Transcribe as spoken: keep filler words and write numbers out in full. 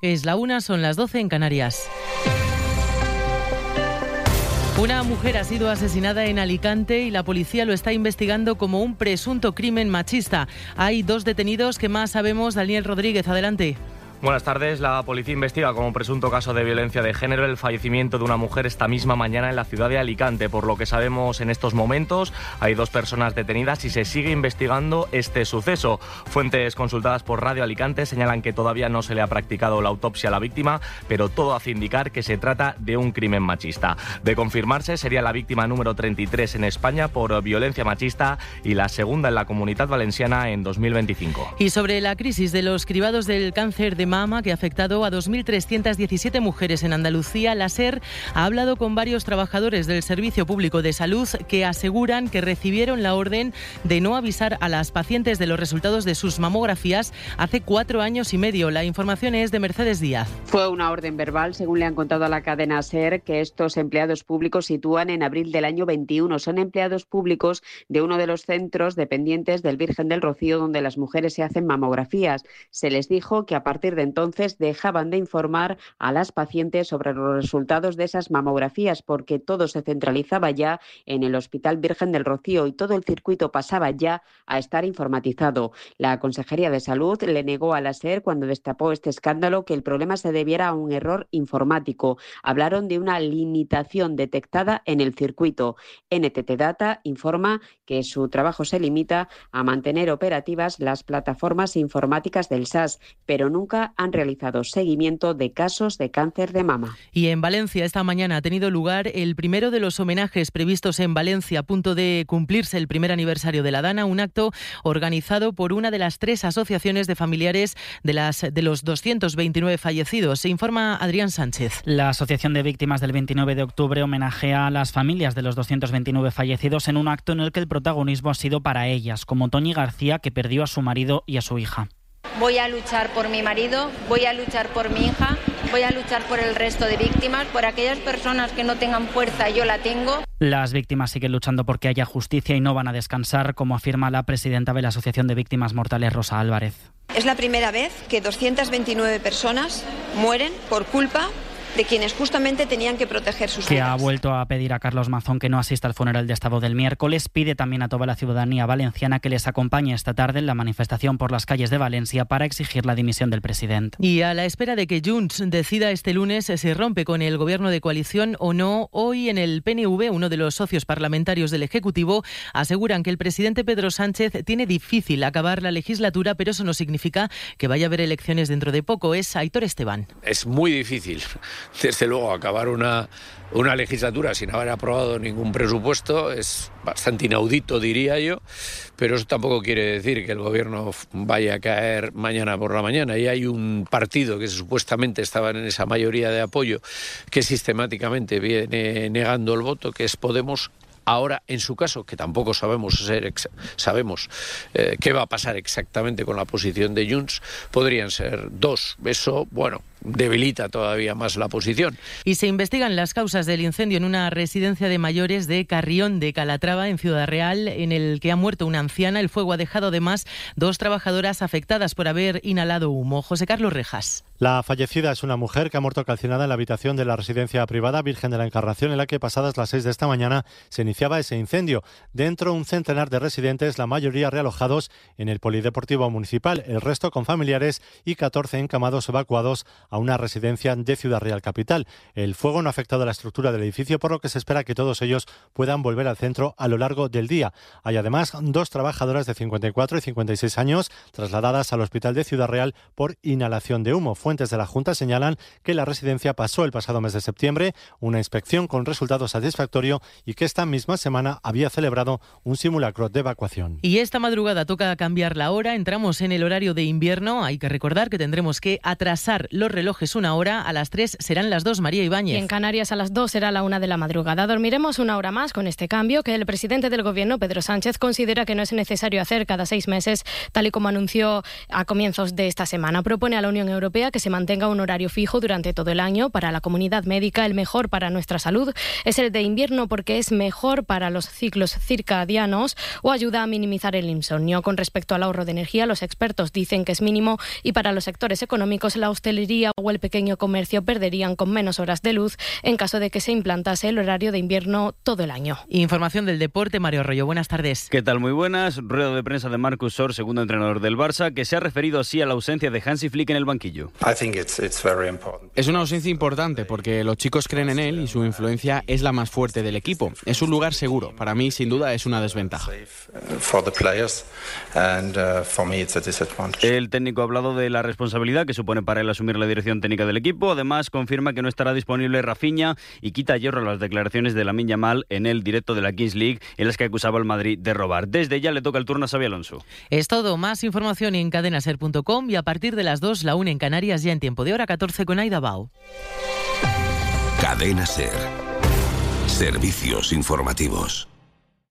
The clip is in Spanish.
Es la una, son las doce en Canarias. Una mujer ha sido asesinada en Alicante y la policía lo está investigando como un presunto crimen machista. Hay dos detenidos. ¿Qué más sabemos? Daniel Rodríguez, adelante. Buenas tardes. La policía investiga como presunto caso de violencia de género el fallecimiento de una mujer esta misma mañana en la ciudad de Alicante. Por lo que sabemos en estos momentos, hay dos personas detenidas y se sigue investigando este suceso. Fuentes consultadas por Radio Alicante señalan que todavía no se le ha practicado la autopsia a la víctima, pero todo hace indicar que se trata de un crimen machista. De confirmarse, sería la víctima número treinta y tres en España por violencia machista y la segunda en la Comunidad Valenciana en dos mil veinticinco. Y sobre la crisis de los cribados del cáncer de mama que ha afectado a dos mil trescientas diecisiete mujeres en Andalucía, la SER ha hablado con varios trabajadores del Servicio Público de Salud que aseguran que recibieron la orden de no avisar a las pacientes de los resultados de sus mamografías hace cuatro años y medio. La información es de Mercedes Díaz. Fue una orden verbal, según le han contado a la cadena SER, que estos empleados públicos sitúan en abril del año veintiuno. Son empleados públicos de uno de los centros dependientes del Virgen del Rocío, donde las mujeres se hacen mamografías. Se les dijo que a partir de entonces dejaban de informar a las pacientes sobre los resultados de esas mamografías, porque todo se centralizaba ya en el Hospital Virgen del Rocío y todo el circuito pasaba ya a estar informatizado. La Consejería de Salud le negó a la SER, cuando destapó este escándalo, que el problema se debiera a un error informático. Hablaron de una limitación detectada en el circuito. N T T Data informa que su trabajo se limita a mantener operativas las plataformas informáticas del S A S, pero nunca han realizado seguimiento de casos de cáncer de mama. Y en Valencia esta mañana ha tenido lugar el primero de los homenajes previstos en Valencia, a punto de cumplirse el primer aniversario de la Dana, un acto organizado por una de las tres asociaciones de familiares de, las, de los doscientos veintinueve fallecidos. Se informa Adrián Sánchez. La Asociación de Víctimas del veintinueve de octubre homenajea a las familias de los doscientos veintinueve fallecidos en un acto en el que el protagonismo ha sido para ellas, como Toñi García, que perdió a su marido y a su hija. Voy a luchar por mi marido, voy a luchar por mi hija, voy a luchar por el resto de víctimas, por aquellas personas que no tengan fuerza, yo la tengo. Las víctimas siguen luchando porque haya justicia y no van a descansar, como afirma la presidenta de la Asociación de Víctimas Mortales, Rosa Álvarez. Es la primera vez que doscientas veintinueve personas mueren por culpa de quienes justamente tenían que proteger sus que vidas. Ha vuelto a pedir a Carlos Mazón que no asista al funeral de Estado del miércoles. Pide también a toda la ciudadanía valenciana que les acompañe esta tarde en la manifestación por las calles de Valencia para exigir la dimisión del presidente. Y a la espera de que Junts decida este lunes si se rompe con el gobierno de coalición o no, hoy en el P N V, uno de los socios parlamentarios del Ejecutivo, aseguran que el presidente Pedro Sánchez tiene difícil acabar la legislatura, pero eso no significa que vaya a haber elecciones dentro de poco. Es Aitor Esteban. Es muy difícil, desde luego, acabar una, una legislatura sin haber aprobado ningún presupuesto. Es bastante inaudito, diría yo, pero eso tampoco quiere decir que el gobierno vaya a caer mañana por la mañana. Y hay un partido que supuestamente estaba en esa mayoría de apoyo que sistemáticamente viene negando el voto, que es Podemos. Ahora, en su caso, que tampoco sabemos ser ex- sabemos eh, qué va a pasar exactamente con la posición de Junts, podrían ser dos. Eso, bueno, debilita todavía más la posición. Y se investigan las causas del incendio en una residencia de mayores de Carrión de Calatrava, en Ciudad Real, en el que ha muerto una anciana. El fuego ha dejado además dos trabajadoras afectadas por haber inhalado humo. José Carlos Rejas. La fallecida es una mujer que ha muerto calcinada en la habitación de la residencia privada Virgen de la Encarnación, en la que pasadas las seis de esta mañana se iniciaba ese incendio. Dentro, un centenar de residentes, la mayoría realojados en el Polideportivo Municipal, el resto con familiares, y catorce encamados evacuados a una residencia de Ciudad Real Capital. El fuego no ha afectado a la estructura del edificio, por lo que se espera que todos ellos puedan volver al centro a lo largo del día. Hay además dos trabajadoras de cincuenta y cuatro y cincuenta y seis años trasladadas al hospital de Ciudad Real por inhalación de humo. Fuentes de la Junta señalan que la residencia pasó el pasado mes de septiembre una inspección con resultado satisfactorio y que esta misma semana había celebrado un simulacro de evacuación. Y esta madrugada toca cambiar la hora. Entramos en el horario de invierno. Hay que recordar que tendremos que atrasar los relojes una hora. A las tres serán las dos. María Ibáñez. Y en Canarias a las dos será la una de la madrugada. Dormiremos una hora más con este cambio que el presidente del Gobierno, Pedro Sánchez, considera que no es necesario hacer cada seis meses, tal y como anunció a comienzos de esta semana. Propone a la Unión Europea que se mantenga un horario fijo durante todo el año. Para la comunidad médica, el mejor para nuestra salud es el de invierno porque es mejor para los ciclos circadianos o ayuda a minimizar el insomnio. Con respecto al ahorro de energía, los expertos dicen que es mínimo y para los sectores económicos, la hostelería o el pequeño comercio perderían con menos horas de luz en caso de que se implantase el horario de invierno todo el año. Información del deporte, Mario Arroyo. Buenas tardes. ¿Qué tal? Muy buenas. Rueda de prensa de Marcus Sor, segundo entrenador del Barça, que se ha referido así a la ausencia de Hansi Flick en el banquillo. Es una ausencia importante porque los chicos creen en él y su influencia es la más fuerte del equipo. Es un lugar seguro. Para mí, sin duda, es una desventaja. El técnico ha hablado de la responsabilidad que supone para él asumir la dirección técnica del equipo. Además, confirma que no estará disponible Rafinha y quita hierro a las declaraciones de Lamine Yamal en el directo de la Kings League, en las que acusaba al Madrid de robar. Desde ya le toca el turno a Xabi Alonso. Es todo. Más información en cadenaser punto com y a partir de las dos, la una en Canarias, ya en tiempo de hora catorce con Aida Bao. Cadena Ser. Servicios informativos.